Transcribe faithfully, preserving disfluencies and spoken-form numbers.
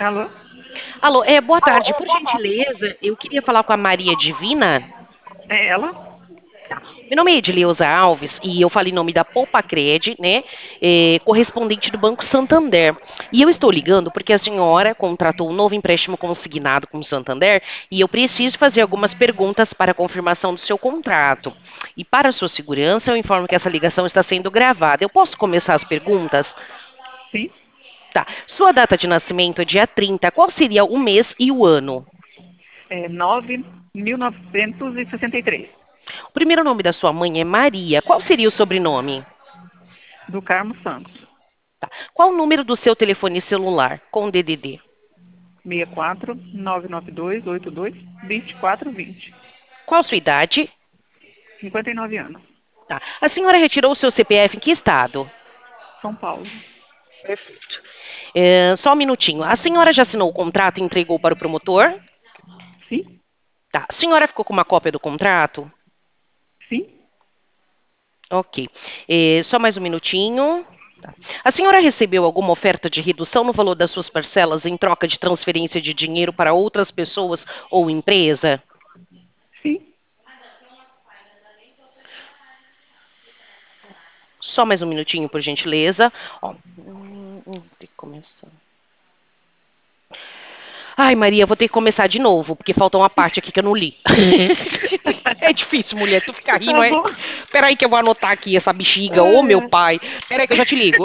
Alô? Alô, é, boa tarde. Por gentileza, eu queria falar com a Maria Divina. É ela? Tá. Meu nome é Edileuza Alves e eu falo em nome da Poupa-Cred, né, é, correspondente do Banco Santander. E eu estou ligando porque a senhora contratou um novo empréstimo consignado com o Santander e eu preciso fazer algumas perguntas para a confirmação do seu contrato. E para a sua segurança, eu informo que essa ligação está sendo gravada. Eu posso começar as perguntas? Sim. Tá. Sua data de nascimento é dia trinta. Qual seria o mês e o ano? É nove mil novecentos e sessenta e três. O primeiro nome da sua mãe é Maria. Qual seria o sobrenome? Do Carmo Santos. Tá. Qual o número do seu telefone celular com D D D? seis quatro nove nove dois oito dois dois quatro dois zero. Qual a sua idade? cinquenta e nove anos. Tá. A senhora retirou o seu C P F em que estado? São Paulo. Perfeito. É, só um minutinho. A senhora já assinou o contrato e entregou para o promotor? Sim? Tá. A senhora ficou com uma cópia do contrato? Sim? Ok. É, só mais um minutinho. Tá. A senhora recebeu alguma oferta de redução no valor das suas parcelas em troca de transferência de dinheiro para outras pessoas ou empresa? Sim? Só mais um minutinho, por gentileza. Ó, hum, hum, tem que começar. Ai, Maria, vou ter que começar de novo, porque falta uma parte aqui que eu não li. É difícil, mulher, tu ficar rindo. Tá É... bom. Peraí que eu vou anotar aqui essa bexiga. Ô, Ai, meu ai. pai. Peraí que eu já te ligo.